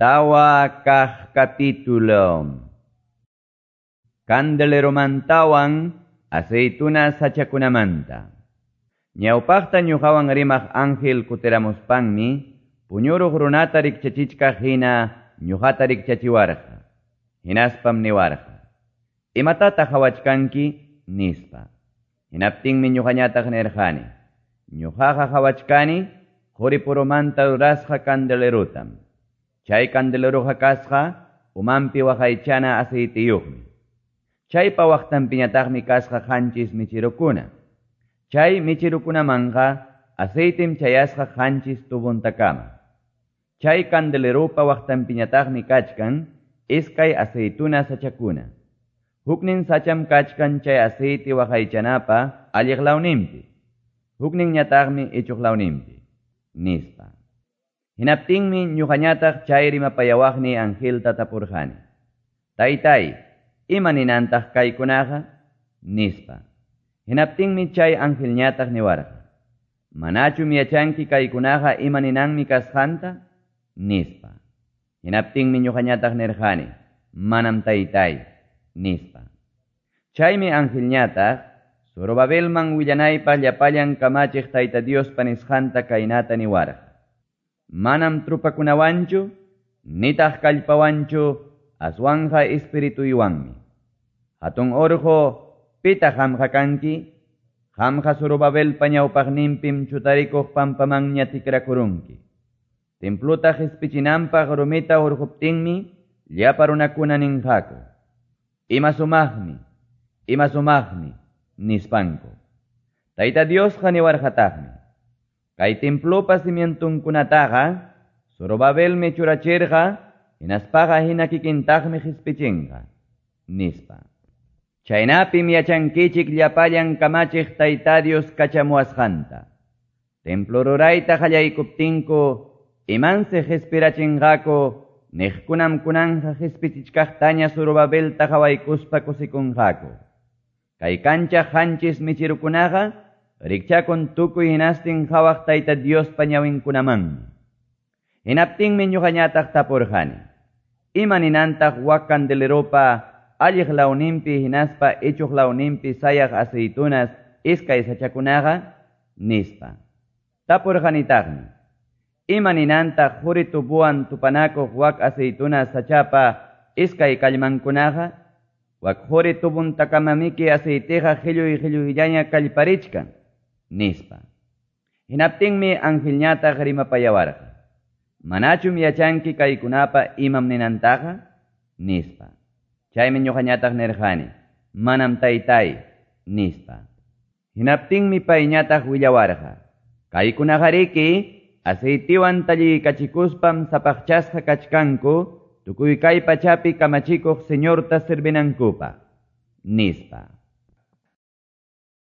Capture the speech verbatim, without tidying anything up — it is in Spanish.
Tawa kah capítulo. Candelero mantawan aceituna sachakunamanta. Ñawpaqta ñuqawan rimaq ángel kutiramuspanmi puñuruq runata rikchachichka hina ñuqata rikchachiwarqa. Hinaspam niwarqa. Imatataq hawachkanki nispa. Hinaptinmi ñuqañataq nirqani. Ñuqaqa hawachkani quripurumanta rurasqa candelerutam. Chay candeleruqa kasqa umanpi waqaychana aceitiyuqmi. Chaypa waqtanpiñataqmi kasqa qanchis michirukuna. Chay michirukunamanqa aceitim chayasqa qanchis tubuntakama. Chay candelerupa waqtanpiñataqmi kachkan iskay aceituna sachakuna. Huknin sacham kachkan chay aceiti waqaychanapa alliqlawninpi. Huknin ñataqmi ichuqlawninpi. Nispa. Hinaptinmi ñuqañataq chay rimapayawaqni angelta tapurqani. Taytay, ima ninantaq kaykunaqa? Nispa. Hinaptinmi chay angelñataq niwarqa. Manachum yachanki kaykunaqa ima ninanmi kasqanta? Nispa. Hinaptinmi ñuqañataq nirqani. Manam taytay. Nispa. Chaymi angelñataq Zorobabelman willanaypaq llapallan kamachiq Tayta Diospa nisqanta kaynata niwarqa. Manam trupakunawanchu, nitaq kallpawanchu, aswanja espirituywanmi. Hatun orjo, pita hamqa kanki, hamqa Zorobabelpa ñawpaqninpim chutarikuq pampamanña tikrakurunki. Templutaq ispichinanpaq rumita urquptinmi, llapa runakuna ninqaku. Ima sumaqmi, ima sumaqmi, nispanku. Tayta Diosqa niwarqataqmi. Kay templopa simientunkunataqa Zorobabelmi churachirqa, hinaspaqa hina kikintaqmi hispichinqa. Nispa. Chaynapim yachankichik llapallan kamachiq Tayta Dios kachamuasqanta. Templo rurayta qallaykuptinku, imansi hispirachinqaku, niqkunam kunanja hispichichkaqtaña Zorobabelta hawaykuspa kusikunqaku. Kay kanchaq qanchis michirukunaqa, rikchakun tukuy hinastin hawaq Tayta Diospa ñawinkunamanmi. Hinaptinmi ñuqañataq tapurqani. Ima ninantaq wak candeleropa alliq lawninpi hinaspa ichuq lawninpi sayaq aceitunas iskay sachakunaqa? Nispa. Tapurqanitaqmi. Ima ninantaq huri tupuwan tupanakuq wak aceitunas sachapa iskay kallmankunaqa? Wak huri tubuntakamamiki aceitiqa qilluy qilluyllaña kallparichkan. Nispa. Hinaptinmi angelñataq rimapayawarqa. Manachum yachanki kaykunapa imam ninantaqa? Nispa. Chaymi ñuqañataq nirqani. Manam taytay. Nispa. Hinaptinmi payñataq willawarqa. Kaykunaqa riki, aceitiwan tallikachikuspam sapaqchasqa kachkanku, tukuy kay pachapi kamachikuq señorta sirvinankupa. Nispa.